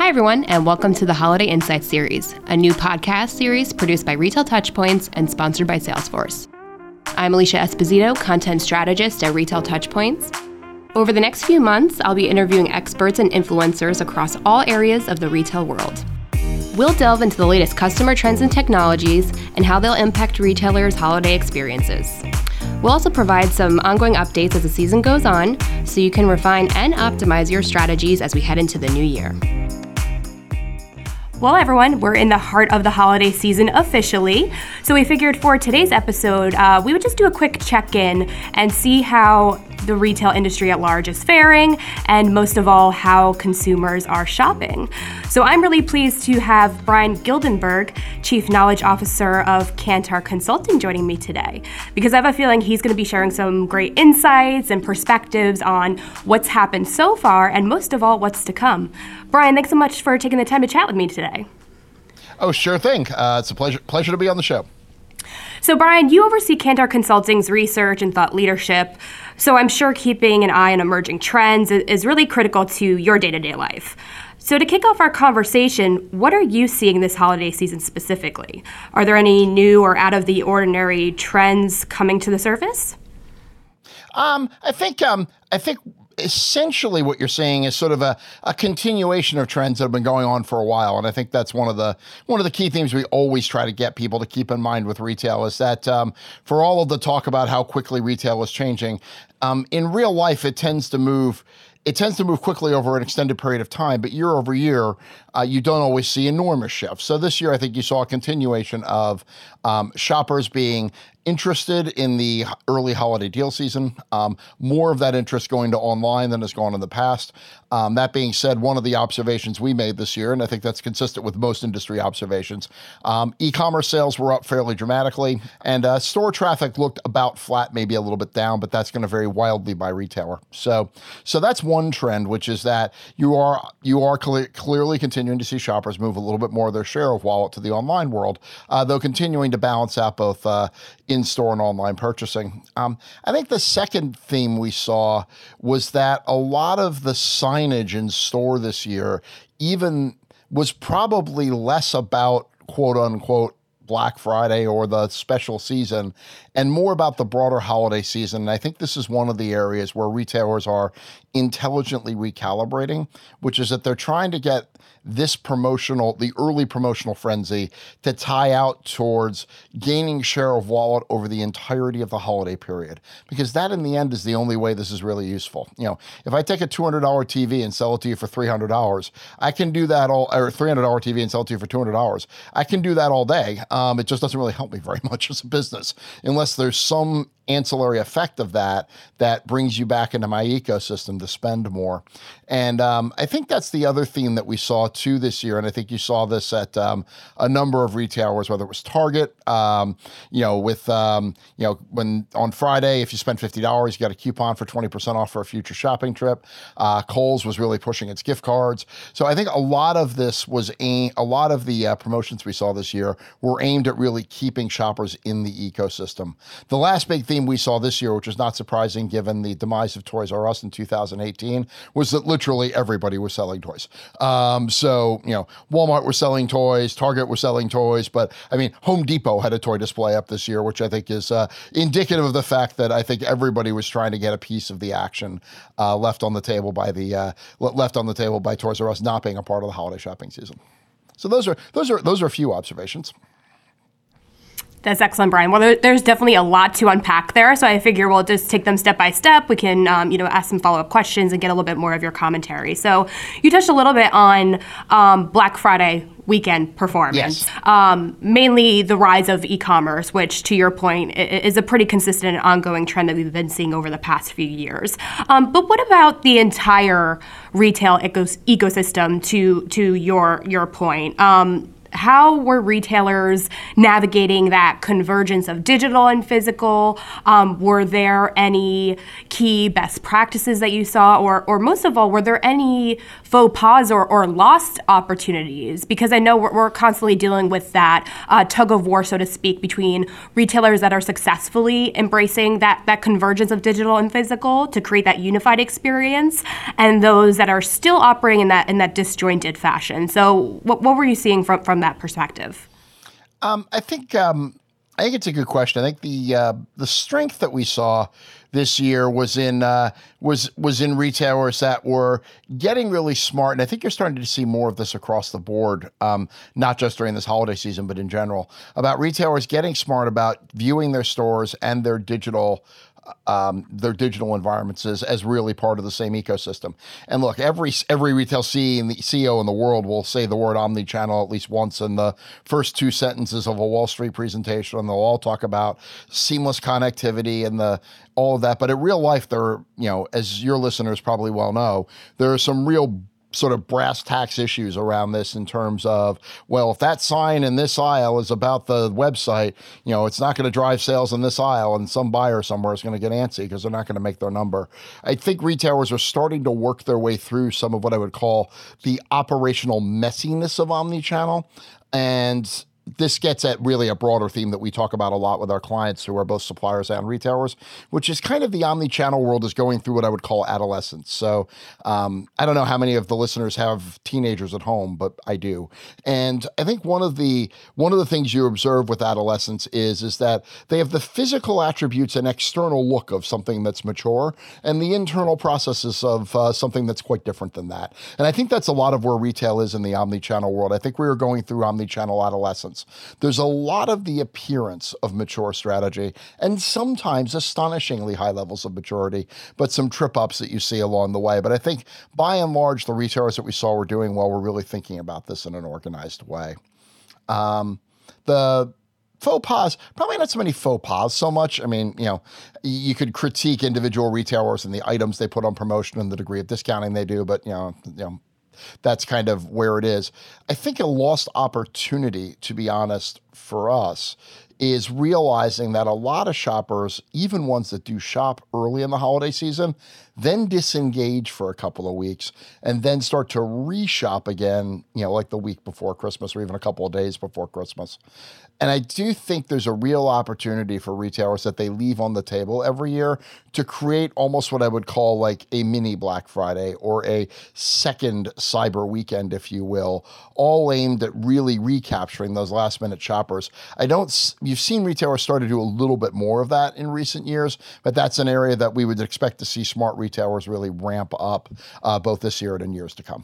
Hi, everyone, and welcome to the Holiday Insights series, a new podcast series produced by Retail Touchpoints and sponsored by Salesforce. I'm Alicia Esposito, content strategist at Retail Touchpoints. Over the next few months, I'll be interviewing experts and influencers across all areas of the retail world. We'll delve into the latest customer trends and technologies and how they'll impact retailers' holiday experiences. We'll also provide some ongoing updates as the season goes on, so you can refine and optimize your strategies as we head into the new year. Well, everyone, we're in the heart of the holiday season officially, so we figured for today's episode, we would just do a quick check-in and see how the retail industry at large is faring, and most of all, how consumers are shopping. So I'm really pleased to have Brian Gildenberg, Chief Knowledge Officer of Kantar Consulting, joining me today, because I have a feeling he's going to be sharing some great insights and perspectives on what's happened so far, and most of all, what's to come. Brian, thanks so much for taking the time to chat with me today. Oh, sure thing. It's a pleasure to be on the show. So Brian, you oversee Kantar Consulting's research and thought leadership, so I'm sure keeping an eye on emerging trends is really critical to your day-to-day life. So to kick off our conversation, what are you seeing this holiday season specifically? Are there any new or out-of-the-ordinary trends coming to the surface? I think essentially what you're seeing is sort of a continuation of trends that have been going on for a while. And I think that's one of the key themes we always try to get people to keep in mind with retail is that for all of the talk about how quickly retail is changing, in real life, it tends to move quickly over an extended period of time, but year over year, you don't always see enormous shifts. So this year, I think you saw a continuation of shoppers being interested in the early holiday deal season, more of that interest going to online than has gone in the past. That being said, one of the observations we made this year, and I think that's consistent with most industry observations, e-commerce sales were up fairly dramatically, and store traffic looked about flat, maybe a little bit down, but that's going to vary wildly by retailer. So that's one trend, which is that you are clearly continuing to see shoppers move a little bit more of their share of wallet to the online world, though continuing to balance out both in-store and online purchasing. I think the second theme we saw was that a lot of the signage in store this year even was probably less about quote unquote Black Friday or the special season and more about the broader holiday season. And I think this is one of the areas where retailers are intelligently recalibrating, which is that they're trying to get the early promotional frenzy to tie out towards gaining share of wallet over the entirety of the holiday period. Because that in the end is the only way this is really useful. You know, if I take a $200 TV and sell it to you for $300, I can do that or $300 TV and sell it to you for $200. I can do that all day. It just doesn't really help me very much as a business unless there's some ancillary effect of that brings you back into my ecosystem to spend more. And I think that's the other theme that we saw too this year. And I think you saw this at a number of retailers, whether it was Target, when on Friday, if you spend $50, you got a coupon for 20% off for a future shopping trip. Kohl's was really pushing its gift cards. So I think a lot of the promotions we saw this year were aimed at really keeping shoppers in the ecosystem. The last big theme we saw this year, which is not surprising given the demise of Toys R Us in 2018, was that literally everybody was selling toys. So, Walmart was selling toys, Target was selling toys, but I mean, Home Depot had a toy display up this year, which I think is indicative of the fact that I think everybody was trying to get a piece of the action left on the table by Toys R Us not being a part of the holiday shopping season. So those are a few observations. That's excellent, Brian. Well, there's definitely a lot to unpack there, so I figure we'll just take them step by step. We can, ask some follow-up questions and get a little bit more of your commentary. So you touched a little bit on Black Friday weekend performance, yes. Mainly the rise of e-commerce, which, to your point, is a pretty consistent and ongoing trend that we've been seeing over the past few years. But what about the entire retail ecosystem? To your point. how were retailers navigating that convergence of digital and physical? Were there any key best practices that you saw, or most of all, were there any faux pas or lost opportunities? Because I know we're constantly dealing with that tug of war, so to speak, between retailers that are successfully embracing that convergence of digital and physical to create that unified experience, and those that are still operating in that disjointed fashion. So what were you seeing from that perspective? I think it's a good question. I think the strength that we saw this year was in retailers that were getting really smart, and I think you're starting to see more of this across the board, not just during this holiday season, but in general, about retailers getting smart about viewing their stores and their digital environments as really part of the same ecosystem. And look, every retail CEO in the world will say the word omnichannel at least once in the first two sentences of a Wall Street presentation, and they'll all talk about seamless connectivity and all of that. But in real life, as your listeners probably well know, there are some real sort of brass tacks issues around this in terms of, well, if that sign in this aisle is about the website, it's not going to drive sales in this aisle, and some buyer somewhere is going to get antsy because they're not going to make their number. I think retailers are starting to work their way through some of what I would call the operational messiness of omnichannel, and this gets at really a broader theme that we talk about a lot with our clients who are both suppliers and retailers, which is kind of the omni-channel world is going through what I would call adolescence. So I don't know how many of the listeners have teenagers at home, but I do. And I think one of the things you observe with adolescents is that they have the physical attributes and external look of something that's mature and the internal processes of something that's quite different than that. And I think that's a lot of where retail is in the omni-channel world. I think we are going through omni-channel adolescence. There's a lot of the appearance of mature strategy and sometimes astonishingly high levels of maturity, but some trip ups that you see along the way. But I think by and large, the retailers that we saw were doing well. We're really thinking about this in an organized way. The faux pas, probably not so many faux pas so much. I mean, you could critique individual retailers and the items they put on promotion and the degree of discounting they do, but that's kind of where it is. I think a lost opportunity, to be honest, for us is realizing that a lot of shoppers, even ones that do shop early in the holiday season, then disengage for a couple of weeks and then start to reshop again, like the week before Christmas or even a couple of days before Christmas. And I do think there's a real opportunity for retailers that they leave on the table every year to create almost what I would call like a mini Black Friday or a second cyber weekend, if you will, all aimed at really recapturing those last minute shoppers. You've seen retailers start to do a little bit more of that in recent years, but that's an area that we would expect to see smart retailers really ramp up both this year and in years to come.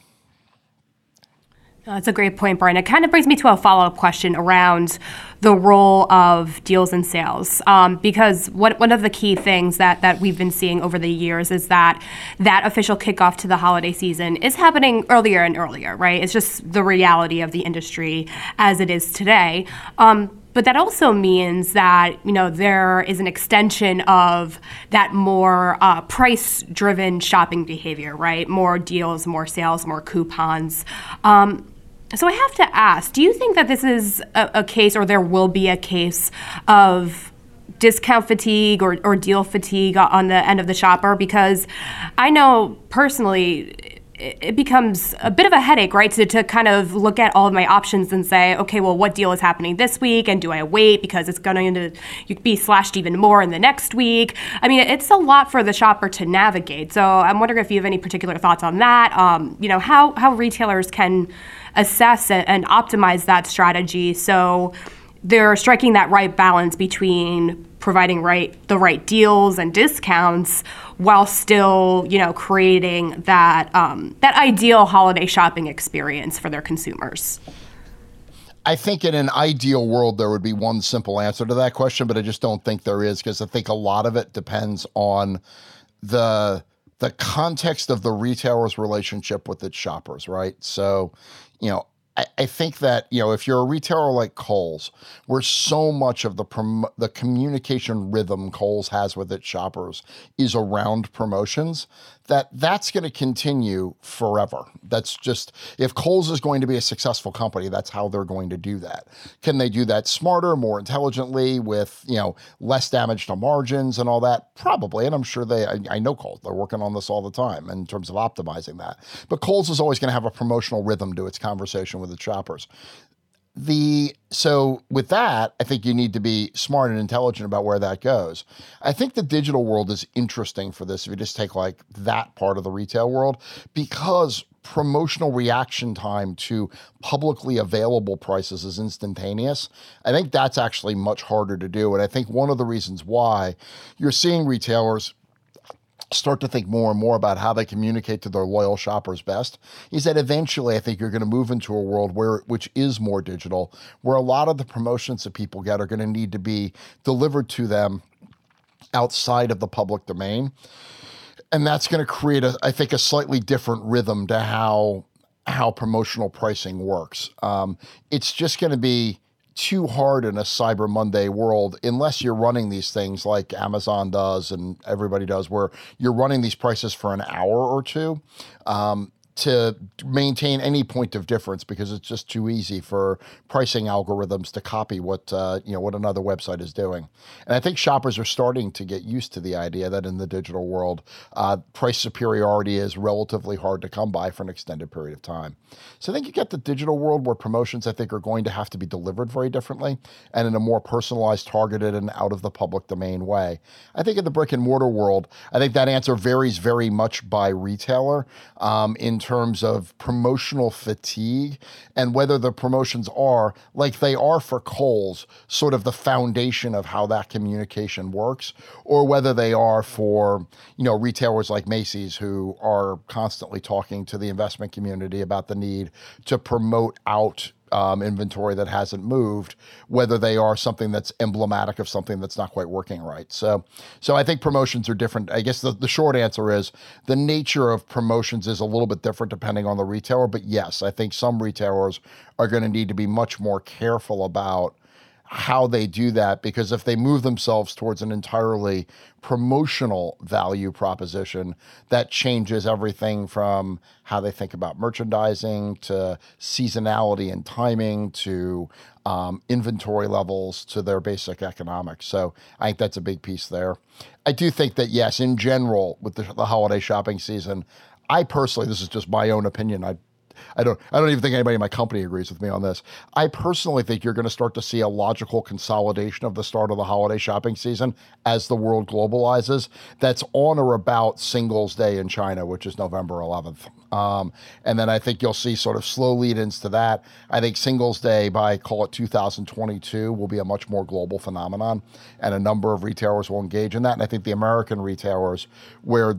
That's a great point, Brian. It kind of brings me to a follow-up question around the role of deals and sales, because one of the key things that we've been seeing over the years is that official kickoff to the holiday season is happening earlier and earlier, right? It's just the reality of the industry as it is today. But that also means that, there is an extension of that more price-driven shopping behavior, right? More deals, more sales, more coupons. So I have to ask, do you think that this is a case, or there will be a case of discount fatigue or deal fatigue on the end of the shopper? Because I know personally, it becomes a bit of a headache, right, to kind of look at all of my options and say, okay, well, what deal is happening this week, and do I wait because it's going to be slashed even more in the next week? I mean, it's a lot for the shopper to navigate. So I'm wondering if you have any particular thoughts on that, how retailers can assess and optimize that strategy so they're striking that right balance between providing the right deals and discounts while still, creating that ideal holiday shopping experience for their consumers. I think in an ideal world, there would be one simple answer to that question, but I just don't think there is, because I think a lot of it depends on the context of the retailer's relationship with its shoppers, right? So, I think that, if you're a retailer like Kohl's, where so much of the communication rhythm Kohl's has with its shoppers is around promotions, that's going to continue forever. That's just, if Kohl's is going to be a successful company, that's how they're going to do that. Can they do that smarter, more intelligently, with, less damage to margins and all that? Probably. And I'm sure I know Kohl's, they're working on this all the time in terms of optimizing that. But Kohl's is always going to have a promotional rhythm to its conversation with its shoppers. So with that, I think you need to be smart and intelligent about where that goes. I think the digital world is interesting for this, if you just take like that part of the retail world, because promotional reaction time to publicly available prices is instantaneous. I think that's actually much harder to do. And I think one of the reasons why you're seeing retailers start to think more and more about how they communicate to their loyal shoppers best is that eventually I think you're going to move into a world which is more digital, where a lot of the promotions that people get are going to need to be delivered to them outside of the public domain. And that's going to create I think a slightly different rhythm to how promotional pricing works. It's just going to be too hard in a Cyber Monday world, unless you're running these things like Amazon does and everybody does, where you're running these prices for an hour or two, to maintain any point of difference, because it's just too easy for pricing algorithms to copy what another website is doing. And I think shoppers are starting to get used to the idea that in the digital world, price superiority is relatively hard to come by for an extended period of time. So I think you get the digital world where promotions, I think, are going to have to be delivered very differently and in a more personalized, targeted, and out of the public domain way. I think in the brick and mortar world, I think that answer varies very much by retailer, in terms of promotional fatigue and whether the promotions are, like they are for Kohl's, sort of the foundation of how that communication works, or whether they are for, retailers like Macy's, who are constantly talking to the investment community about the need to promote out inventory that hasn't moved, whether they are something that's emblematic of something that's not quite working right. So I think promotions are different. I guess the short answer is the nature of promotions is a little bit different depending on the retailer. But yes, I think some retailers are going to need to be much more careful about how they do that, because if they move themselves towards an entirely promotional value proposition, that changes everything from how they think about merchandising to seasonality and timing to inventory levels to their basic economics. So I think that's a big piece there. I do think that, yes, in general, with the holiday shopping season, I personally, this is just my own opinion, I don't even think anybody in my company agrees with me on this. I personally think you're going to start to see a logical consolidation of the start of the holiday shopping season as the world globalizes. That's on or about Singles' Day in China, which is November 11th. And then I think you'll see sort of slow lead-ins to that. I think Singles' Day by, call it 2022, will be a much more global phenomenon, and a number of retailers will engage in that. And I think the American retailers, where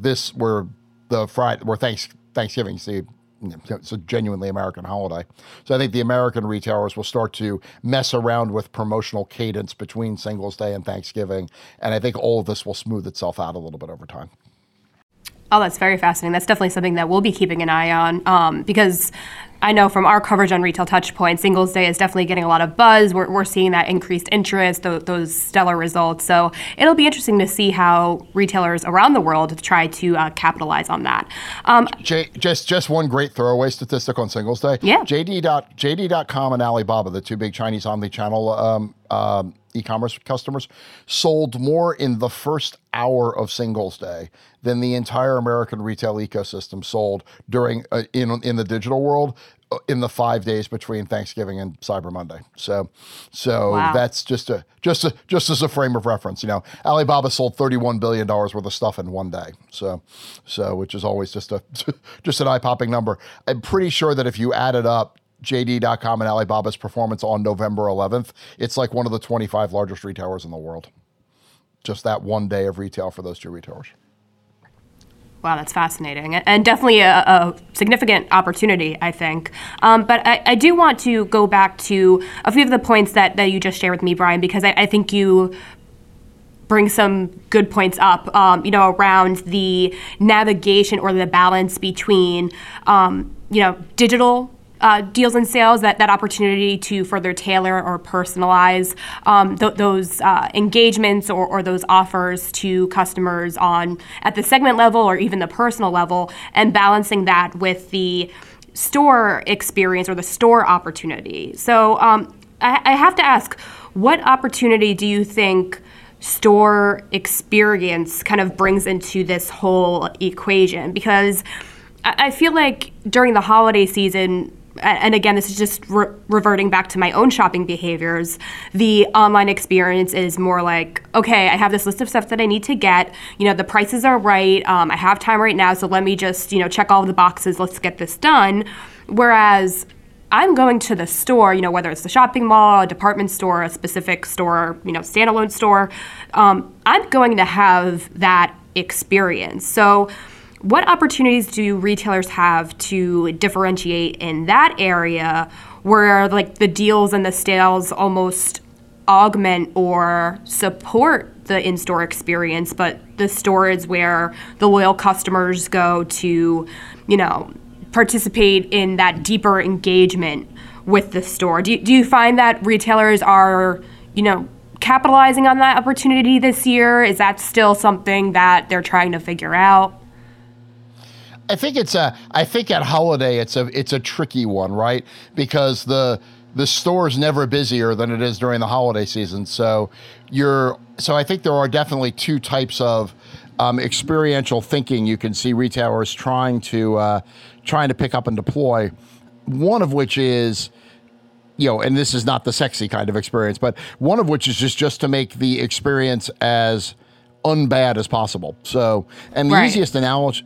Thanksgiving, see, it's a genuinely American holiday. So I think the American retailers will start to mess around with promotional cadence between Singles' Day and Thanksgiving. And I think all of this will smooth itself out a little bit over time. Oh, that's very fascinating. That's definitely something that we'll be keeping an eye on, because I know from our coverage on Retail Touchpoint, Singles' Day is definitely getting a lot of buzz. We're seeing that increased interest, those stellar results. So it'll be interesting to see how retailers around the world try to capitalize on that. Just one great throwaway statistic on Singles' Day. Yeah. JD.com and Alibaba, the two big Chinese omni-channel e-commerce customers, sold more in the first hour of Singles' Day than the entire American retail ecosystem sold during in the digital world in the 5 days between Thanksgiving and Cyber Monday. So wow. That's just as a frame of reference. Alibaba sold $31 billion worth of stuff in one day. So which is always just an eye-popping number. I'm pretty sure that if you added up JD.com and Alibaba's performance on November 11th, it's like one of the 25 largest retailers in the world. Just that one day of retail for those two retailers. Wow, that's fascinating, and definitely a significant opportunity, I think. But I do want to go back to a few of the points that you just shared with me, Brian, because I think you bring some good points up, around the navigation or the balance between, digital deals and sales, that opportunity to further tailor or personalize those engagements or those offers to customers at the segment level or even the personal level, and balancing that with the store experience or the store opportunity. So I have to ask, what opportunity do you think store experience kind of brings into this whole equation? Because I feel like during the holiday season, and again, this is just reverting back to my own shopping behaviors, the online experience is more like, okay, I have this list of stuff that I need to get. The prices are right. I have time right now, so let me just, check all of the boxes. Let's get this done. Whereas I'm going to the store, whether it's the shopping mall, a department store, a specific store, standalone store, I'm going to have that experience. So what opportunities do retailers have to differentiate in that area where like the deals and the sales almost augment or support the in-store experience, but the store is where the loyal customers go to, participate in that deeper engagement with the store? Do you find that retailers are, capitalizing on that opportunity this year? Is that still something that they're trying to figure out? I think at holiday it's a tricky one, right? Because the store is never busier than it is during the holiday season. So I think there are definitely two types of experiential thinking you can see retailers trying to pick up and deploy. One of which is, and this is not the sexy kind of experience, but one of which is just to make the experience as unbad as possible. So, and the easiest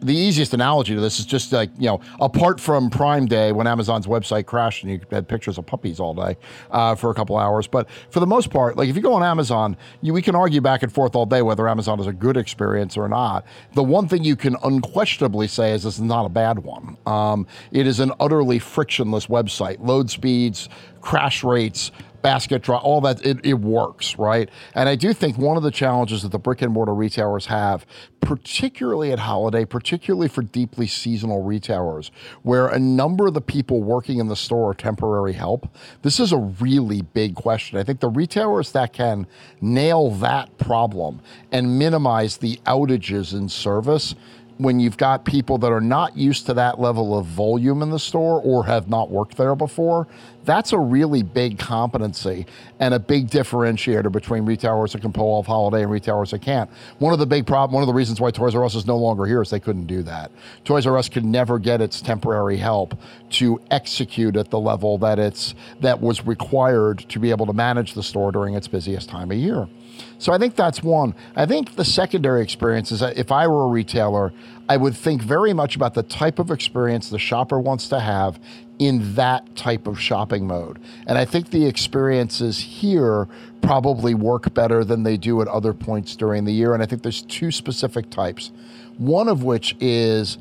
analogy to this is just like, apart from Prime Day when Amazon's website crashed and you had pictures of puppies all day for a couple hours. But for the most part, like if you go on Amazon, we can argue back and forth all day whether Amazon is a good experience or not. The one thing you can unquestionably say is this is not a bad one. It is an utterly frictionless website. Load speeds, crash rates, basket draw, all that, it works, right? And I do think one of the challenges that the brick and mortar retailers have, particularly at holiday, particularly for deeply seasonal retailers, where a number of the people working in the store are temporary help, this is a really big question. I think the retailers that can nail that problem and minimize the outages in service when you've got people that are not used to that level of volume in the store or have not worked there before, that's a really big competency and a big differentiator between retailers that can pull off holiday and retailers that can't. One of the reasons why Toys R Us is no longer here is they couldn't do that. Toys R Us could never get its temporary help to execute at the level that was required to be able to manage the store during its busiest time of year. So I think that's one. I think the secondary experience is that if I were a retailer, I would think very much about the type of experience the shopper wants to have in that type of shopping mode. And I think the experiences here probably work better than they do at other points during the year. And I think there's two specific types. One of which is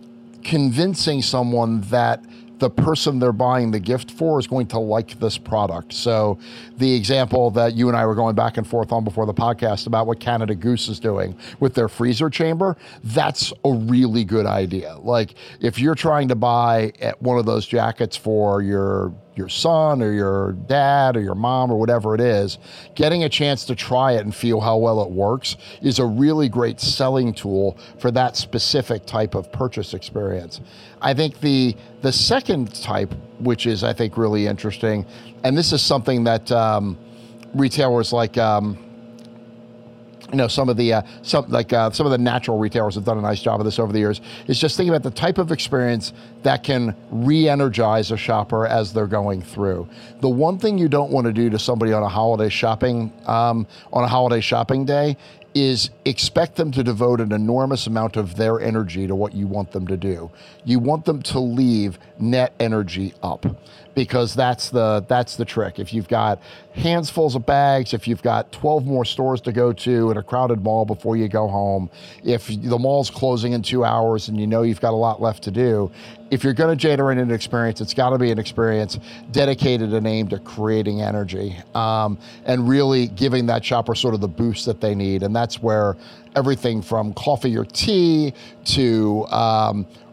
convincing someone that the person they're buying the gift for is going to like this product. So the example that you and I were going back and forth on before the podcast about what Canada Goose is doing with their freezer chamber, that's a really good idea. Like if you're trying to buy one of those jackets for your son or your dad or your mom or whatever it is, getting a chance to try it and feel how well it works is a really great selling tool for that specific type of purchase experience. I think the second type, which is I think really interesting, and this is something that retailers like some of the natural retailers have done a nice job of this over the years, is just thinking about the type of experience that can re-energize a shopper as they're going through. The one thing you don't want to do to somebody on a holiday shopping day is expect them to devote an enormous amount of their energy to what you want them to do. You want them to leave net energy up, because that's the trick. If you've got handsfuls of bags, if you've got 12 more stores to go to in a crowded mall before you go home, if the mall's closing in 2 hours and you know you've got a lot left to do, if you're going to generate an experience, it's got to be an experience dedicated and aimed at creating energy and really giving that shopper sort of the boost that they need. And that's where everything from coffee or tea to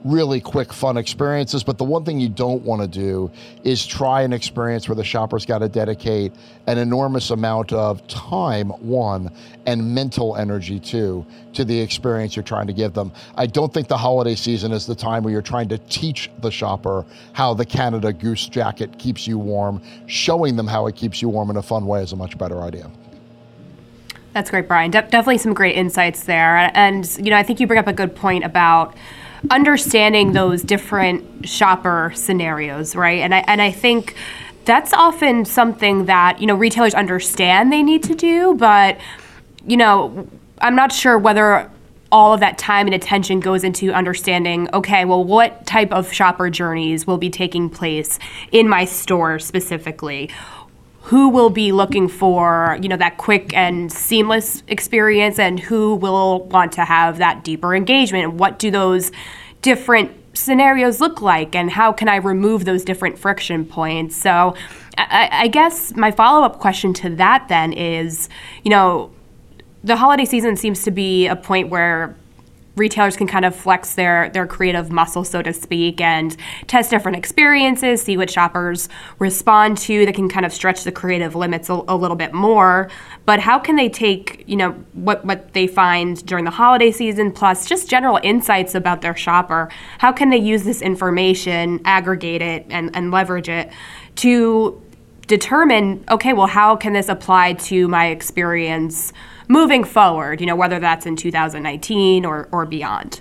really quick, fun experiences. But the one thing you don't want to do is try an experience where the shopper's got to dedicate an enormous amount of time, one, and mental energy, two, to the experience you're trying to give them. I don't think the holiday season is the time where you're trying to teach the shopper how the Canada Goose jacket keeps you warm. Showing them how it keeps you warm in a fun way is a much better idea. That's great, Brian. Definitely some great insights there. And, I think you bring up a good point about understanding those different shopper scenarios, right? And I think that's often something that, retailers understand they need to do, but, I'm not sure whether all of that time and attention goes into understanding, okay, well, what type of shopper journeys will be taking place in my store specifically? Who will be looking for, that quick and seamless experience, and who will want to have that deeper engagement? And what do those different scenarios look like, and how can I remove those different friction points? So I guess my follow-up question to that then is, the holiday season seems to be a point where retailers can kind of flex their creative muscle, so to speak, and test different experiences, see what shoppers respond to. That can kind of stretch the creative limits a little bit more. But how can they take, what they find during the holiday season, plus just general insights about their shopper? How can they use this information, aggregate it, and leverage it to determine, okay, well, how can this apply to my experience moving forward, whether that's in 2019 or beyond?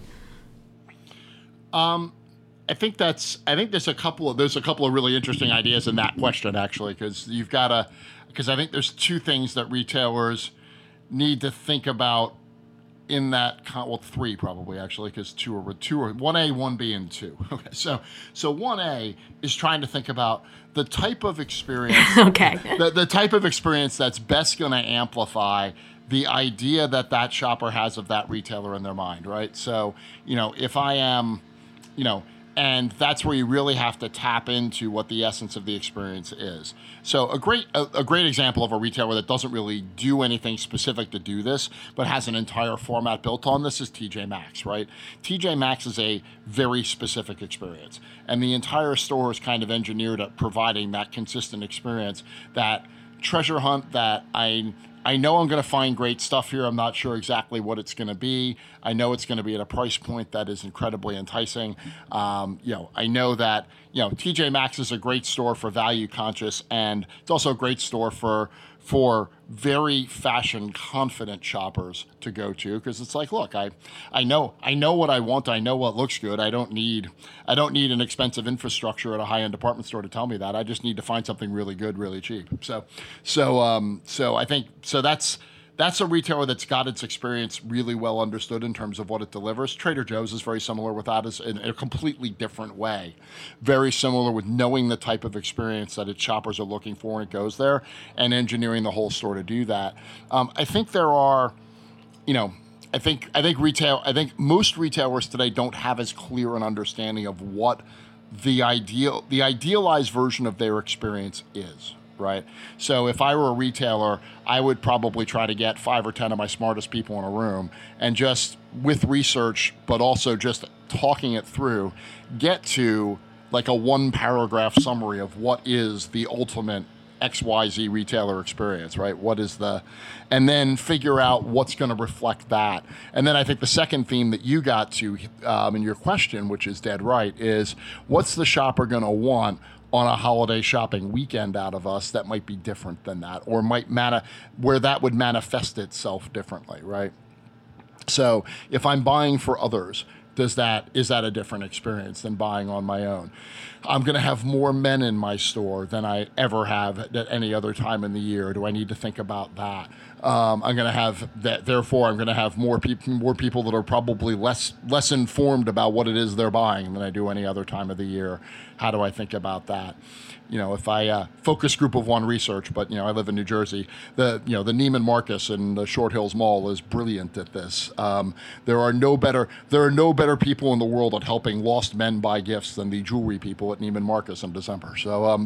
I think there's a couple of really interesting ideas in that question, actually, because I think there's two things that retailers need to think about in that, three probably, actually, because two are 1A, 1B, and 2. Okay, so 1A is trying to think about the type of experience, okay, the type of experience that's best going to amplify the idea that shopper has of that retailer in their mind, right? So, if I am, and that's where you really have to tap into what the essence of the experience is. So a great example of a retailer that doesn't really do anything specific to do this, but has an entire format built on this is TJ Maxx, right? TJ Maxx is a very specific experience, and the entire store is kind of engineered at providing that consistent experience, that treasure hunt that I know I'm going to find great stuff here. I'm not sure exactly what it's going to be. I know it's going to be at a price point that is incredibly enticing. I know that, TJ Maxx is a great store for value conscious, and it's also a great store for very fashion confident shoppers to go to, because it's like, look, I know what I want. I know what looks good. I don't need an expensive infrastructure at a high-end department store to tell me that. I just need to find something really good, really cheap. So I think that's a retailer that's got its experience really well understood in terms of what it delivers. Trader Joe's is very similar with that, in a completely different way. Very similar with knowing the type of experience that its shoppers are looking for when it goes there, and engineering the whole store to do that. I think there are, I think most retailers today don't have as clear an understanding of what the idealized version of their experience is. Right. So if I were a retailer, I would probably try to get 5 or 10 of my smartest people in a room, and just with research, but also just talking it through, get to like a 1-paragraph summary of what is the ultimate XYZ retailer experience, right? And then figure out what's going to reflect that. And then I think the second theme that you got to in your question, which is dead right, is what's the shopper going to want on a holiday shopping weekend out of us that might be different than that, or where that would manifest itself differently, right? So if I'm buying for others, is that a different experience than buying on my own? I'm going to have more men in my store than I ever have at any other time in the year. Do I need to think about that? I'm going to have that. Therefore, I'm going to have more people that are probably less informed about what it is they're buying than I do any other time of the year. How do I think about that? If I focus group of one research, but I live in New Jersey, the Neiman Marcus and the Short Hills Mall is brilliant at this. There are no better people in the world at helping lost men buy gifts than the jewelry people at Neiman Marcus in December.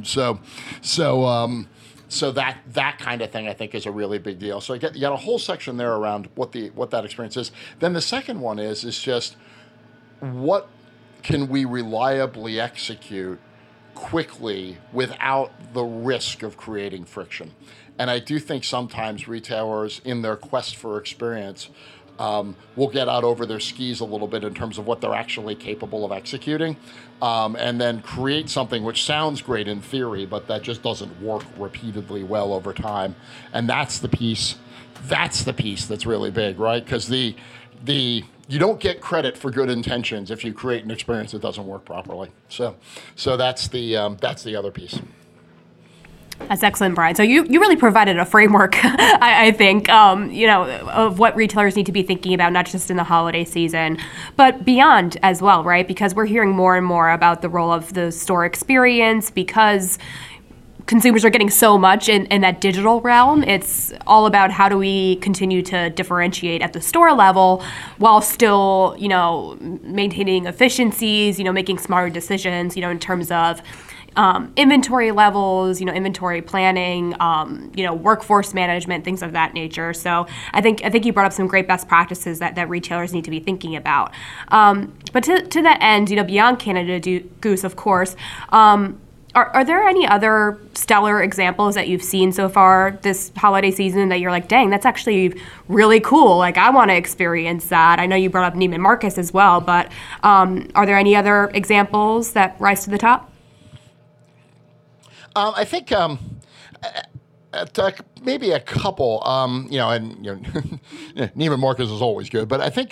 So that kind of thing I think is a really big deal. So you got a whole section there around what that experience is. Then the second one is just what can we reliably execute quickly without the risk of creating friction? And I do think sometimes retailers, in their quest for experience, will get out over their skis a little bit in terms of what they're actually capable of executing, and then create something which sounds great in theory, but that just doesn't work repeatedly well over time. And that's the piece that's really big, right? Because you don't get credit for good intentions if you create an experience that doesn't work properly. So that's the other piece. That's excellent, Brian. So you really provided a framework, I think, of what retailers need to be thinking about, not just in the holiday season, but beyond as well, right? Because we're hearing more and more about the role of the store experience because consumers are getting so much in that digital realm. It's all about how do we continue to differentiate at the store level while still, maintaining efficiencies, making smarter decisions, in terms of inventory levels, inventory planning, workforce management, things of that nature. So I think you brought up some great best practices that retailers need to be thinking about. But to that end, beyond Canada Goose, of course, are there any other stellar examples that you've seen so far this holiday season that you're like, dang, that's actually really cool. Like, I want to experience that. I know you brought up Neiman Marcus as well, but are there any other examples that rise to the top? I think maybe a couple, Neiman Marcus is always good, but I think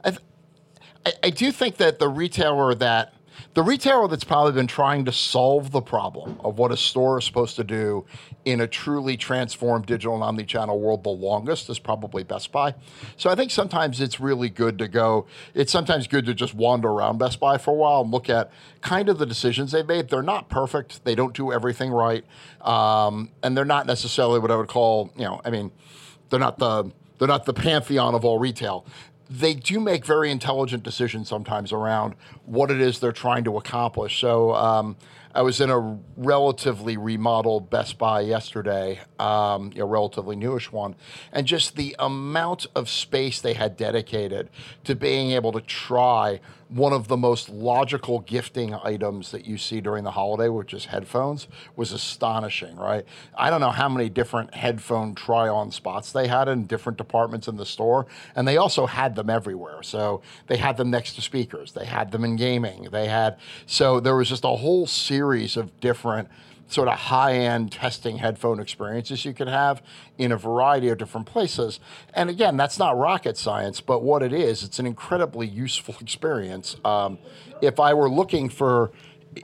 I do think that the retailer that's probably been trying to solve the problem of what a store is supposed to do in a truly transformed digital and omnichannel world the longest is probably Best Buy. So I think sometimes it's really good to just wander around Best Buy for a while and look at kind of the decisions they've made. They're not perfect. They don't do everything right. And they're not necessarily what I would call, they're not the pantheon of all retail. They do make very intelligent decisions sometimes around what it is they're trying to accomplish. So I was in a relatively remodeled Best Buy yesterday, a relatively newish one, and just the amount of space they had dedicated to being able to try one of the most logical gifting items that you see during the holiday, which is headphones, was astonishing, right? I don't know how many different headphone try-on spots they had in different departments in the store, and they also had them everywhere. So they had them next to speakers. They had them in gaming. So there was just a whole series of different sort of high-end testing headphone experiences you could have in a variety of different places. And again, that's not rocket science, but what it is, it's an incredibly useful experience. If I were looking for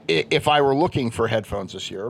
headphones this year,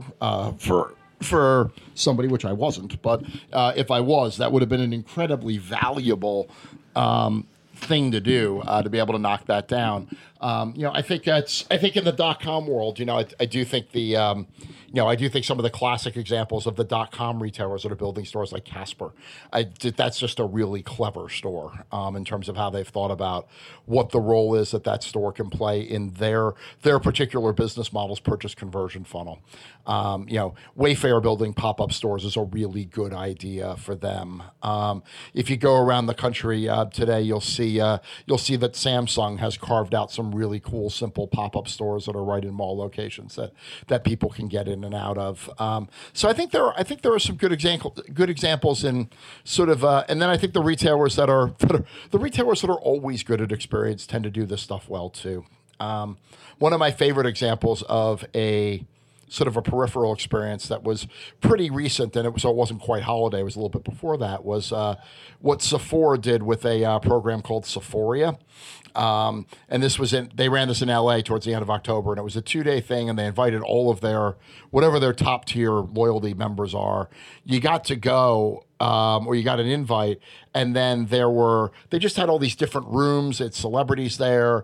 for somebody, which I wasn't, but if I was, that would have been an incredibly valuable thing to do to be able to knock that down. I think in the .com world, I do think I do think some of the classic examples of the .com retailers that are building stores like Casper, that's just a really clever store in terms of how they've thought about what the role is that store can play in their particular business model's purchase conversion funnel. Wayfair building pop-up stores is a really good idea for them. If you go around the country today, you'll see that Samsung has carved out some really cool, simple pop-up stores that are right in mall locations that people can get in and out of. So I think there are some good examples in sort of, and then I think the retailers that are always good at experience tend to do this stuff well too. One of my favorite examples of a sort of a peripheral experience that was pretty recent, and it wasn't quite holiday, it was a little bit before that, was what Sephora did with a program called Sephoria. And they ran this in LA towards the end of October, and it was a 2-day thing, and they invited all of whatever their top tier loyalty members are. You got to go, or you got an invite, and then they just had all these different rooms. It's celebrities there.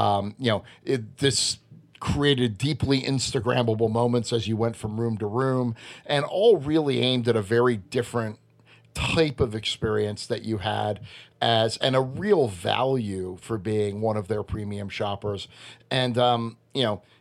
This created deeply Instagrammable moments as you went from room to room, and all really aimed at a very different type of experience that you had and a real value for being one of their premium shoppers. And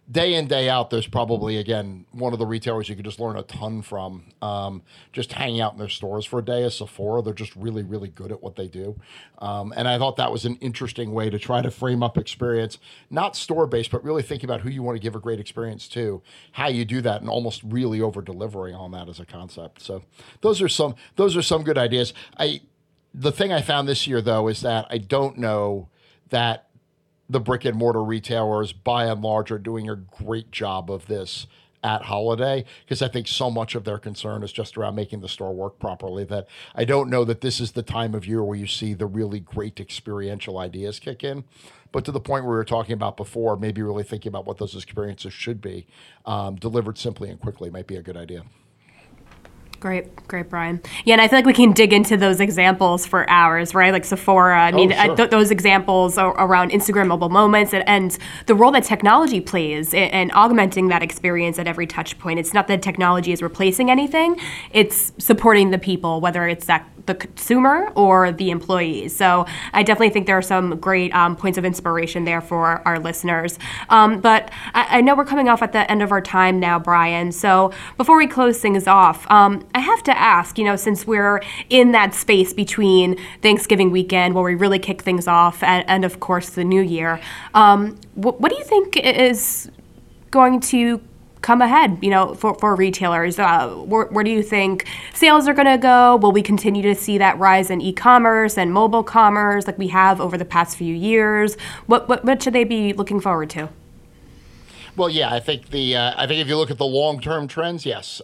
day in, day out, there's probably, again, one of the retailers you could just learn a ton from. Just hanging out in their stores for a day is Sephora. They're just really, really good at what they do. And I thought that was an interesting way to try to frame up experience, not store-based, but really thinking about who you want to give a great experience to, how you do that, and almost really over-delivering on that as a concept. So those are some good ideas. The thing I found this year, though, is that I don't know that the brick and mortar retailers, by and large, are doing a great job of this at holiday, because I think so much of their concern is just around making the store work properly, that I don't know that this is the time of year where you see the really great experiential ideas kick in. But to the point where we were talking about before, maybe really thinking about what those experiences should be, delivered simply and quickly might be a good idea. Great, Brian. Yeah, and I feel like we can dig into those examples for hours, right? Like Sephora. I mean, sure. Those examples around Instagram mobile moments and the role that technology plays in augmenting that experience at every touch point. It's not that technology is replacing anything. It's supporting the people, whether it's the consumer or the employees. So I definitely think there are some great points of inspiration there for our listeners. But I know we're coming off at the end of our time now, Brian. So before we close things off, I have to ask, since we're in that space between Thanksgiving weekend where we really kick things off and of course, the new year, what do you think is going to come ahead, for retailers? Where do you think sales are going to go? Will we continue to see that rise in e-commerce and mobile commerce like we have over the past few years? What should they be looking forward to? Well, yeah, I think if you look at the long-term trends, yes,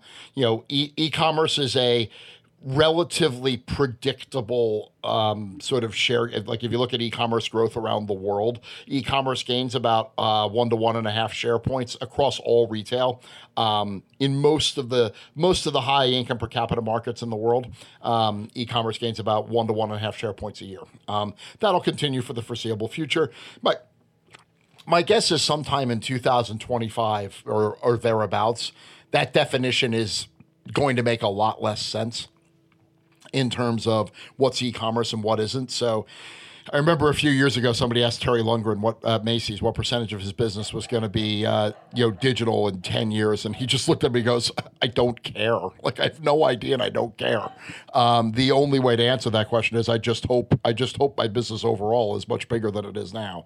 e-commerce is a relatively predictable sort of share. Like if you look at e-commerce growth around the world, e-commerce gains about 1 to 1.5 share points across all retail. In most of the high income per capita markets in the world, e-commerce gains about 1 to 1.5 share points a year. That'll continue for the foreseeable future. But my guess is sometime in 2025 or thereabouts, that definition is going to make a lot less sense in terms of what's e-commerce and what isn't. So I remember a few years ago, somebody asked Terry Lundgren Macy's what percentage of his business was going to be digital in 10 years. And he just looked at me and goes, I don't care. Like, I have no idea and I don't care. The only way to answer that question is I just hope my business overall is much bigger than it is now.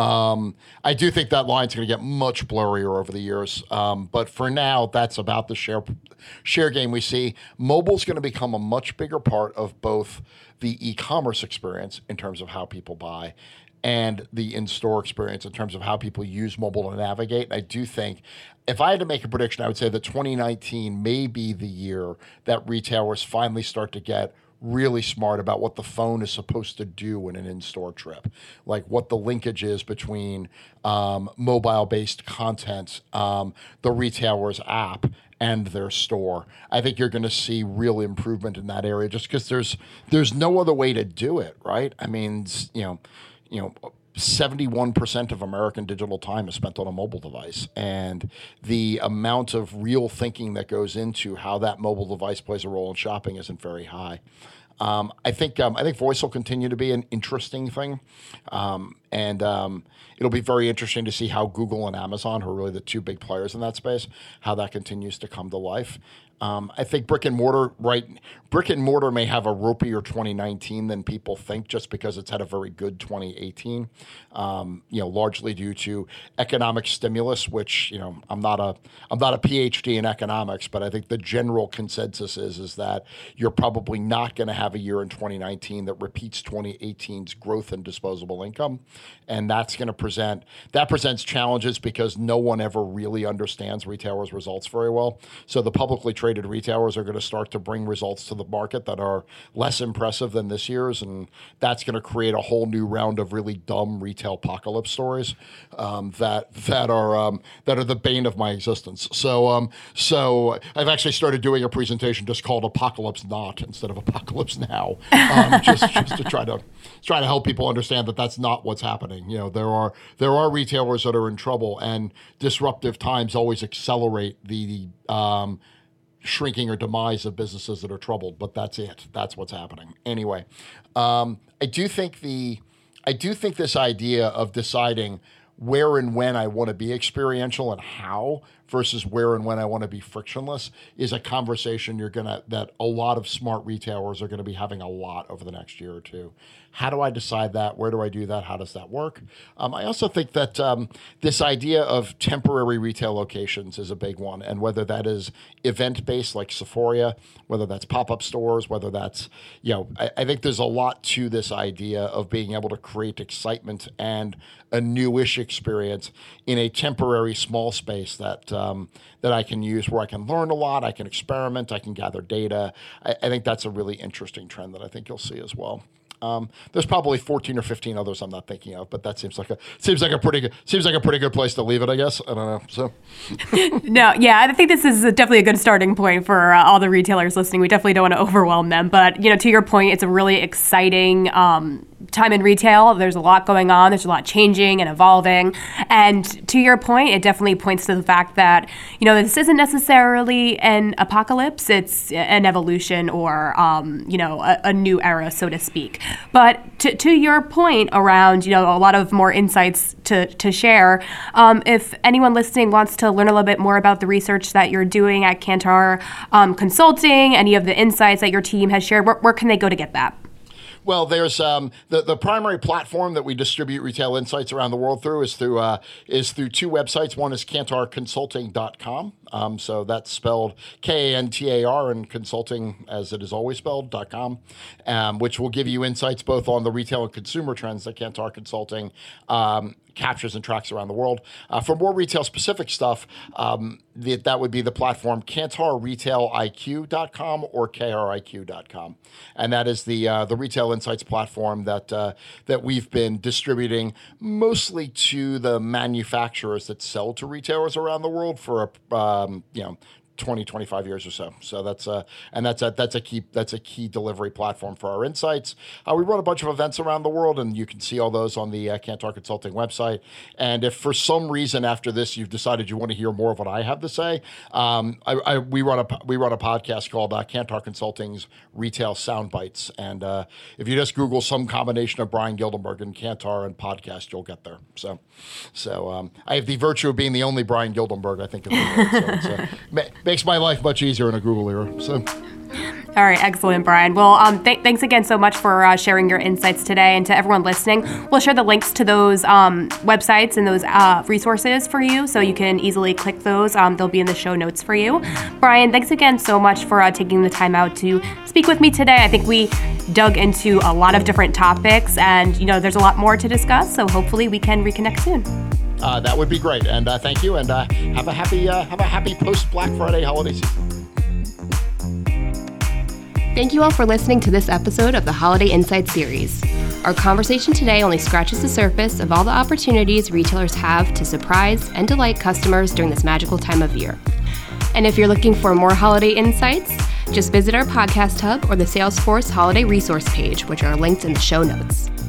I do think that line's going to get much blurrier over the years. But for now, that's about the share game we see. Mobile's going to become a much bigger part of both the e-commerce experience in terms of how people buy and the in-store experience in terms of how people use mobile to navigate. And I do think, if I had to make a prediction, I would say that 2019 may be the year that retailers finally start to get really smart about what the phone is supposed to do in an in-store trip, like what the linkage is between mobile-based content, the retailer's app, and their store. I think you're going to see real improvement in that area, just because there's no other way to do it, right? I mean, 71% of American digital time is spent on a mobile device, and the amount of real thinking that goes into how that mobile device plays a role in shopping isn't very high. I think voice will continue to be an interesting thing, and it'll be very interesting to see how Google and Amazon, who are really the two big players in that space, how that continues to come to life. I think brick and mortar may have a ropier 2019 than people think, just because it's had a very good 2018. Largely due to economic stimulus, which I'm not a PhD in economics, but I think the general consensus is that you're probably not going to have a year in 2019 that repeats 2018's growth in disposable income, and that presents challenges because no one ever really understands retailers' results very well. So the publicly traded retailers are going to start to bring results to the market that are less impressive than this year's, and that's going to create a whole new round of really dumb retail apocalypse stories that are the bane of my existence. So I've actually started doing a presentation just called Apocalypse Not instead of Apocalypse Now, just to try to help people understand that that's not what's happening. There are retailers that are in trouble, and disruptive times always accelerate the shrinking or demise of businesses that are troubled, but that's it. That's what's happening. Anyway, I do think this idea of deciding where and when I want to be experiential and how versus where and when I want to be frictionless is a conversation that a lot of smart retailers are going to be having a lot over the next year or two. How do I decide that? Where do I do that? How does that work? I also think that this idea of temporary retail locations is a big one, and whether that is event-based like Sephora, whether that's pop-up stores, whether that's, I think there's a lot to this idea of being able to create excitement and a newish experience in a temporary small space that I can use, where I can learn a lot, I can experiment, I can gather data. I think that's a really interesting trend that I think you'll see as well. There's probably 14 or 15 others I'm not thinking of, but that seems like a pretty good place to leave it, I guess. I don't know. So, no, yeah, I think this is definitely a good starting point for all the retailers listening. We definitely don't want to overwhelm them, but to your point, it's a really exciting time in retail. There's a lot going on. There's a lot changing and evolving, and to your point, it definitely points to the fact that this isn't necessarily an apocalypse. It's an evolution or a new era, so to speak. But to your point around, a lot of more insights to share, if anyone listening wants to learn a little bit more about the research that you're doing at Kantar Consulting, any of the insights that your team has shared, where can they go to get that? Well, there's the primary platform that we distribute retail insights around the world through is through two websites. One is kantarconsulting.com. So that's spelled Kantar and consulting as it is always spelled .com, which will give you insights both on the retail and consumer trends that Kantar Consulting captures and tracks around the world. For more retail-specific stuff, that would be the platform KantarRetailIQ.com or KRIQ.com. And that is the retail insights platform that we've been distributing mostly to the manufacturers that sell to retailers around the world for 20, 25 years or so. So that's a key delivery platform for our insights. We run a bunch of events around the world, and you can see all those on the Kantar Consulting website. And if for some reason after this you've decided you want to hear more of what I have to say, we run a podcast called Kantar Consulting's Retail Soundbites. And if you just Google some combination of Brian Gildenberg and Kantar and podcast, you'll get there. So I have the virtue of being the only Brian Gildenberg, I think, in the world. So it's makes my life much easier in a Google era. So. All right, excellent, Brian. Well, thanks again so much for sharing your insights today. And to everyone listening, we'll share the links to those websites and those resources for you, so you can easily click those. They'll be in the show notes for you. Brian, thanks again so much for taking the time out to speak with me today. I think we dug into a lot of different topics, and there's a lot more to discuss. So hopefully we can reconnect soon. That would be great, and thank you, and have a happy post Black Friday holiday season. Thank you all for listening to this episode of the Holiday Insights series. Our conversation today only scratches the surface of all the opportunities retailers have to surprise and delight customers during this magical time of year. And if you're looking for more holiday insights, just visit our podcast hub or the Salesforce Holiday Resource page, which are linked in the show notes.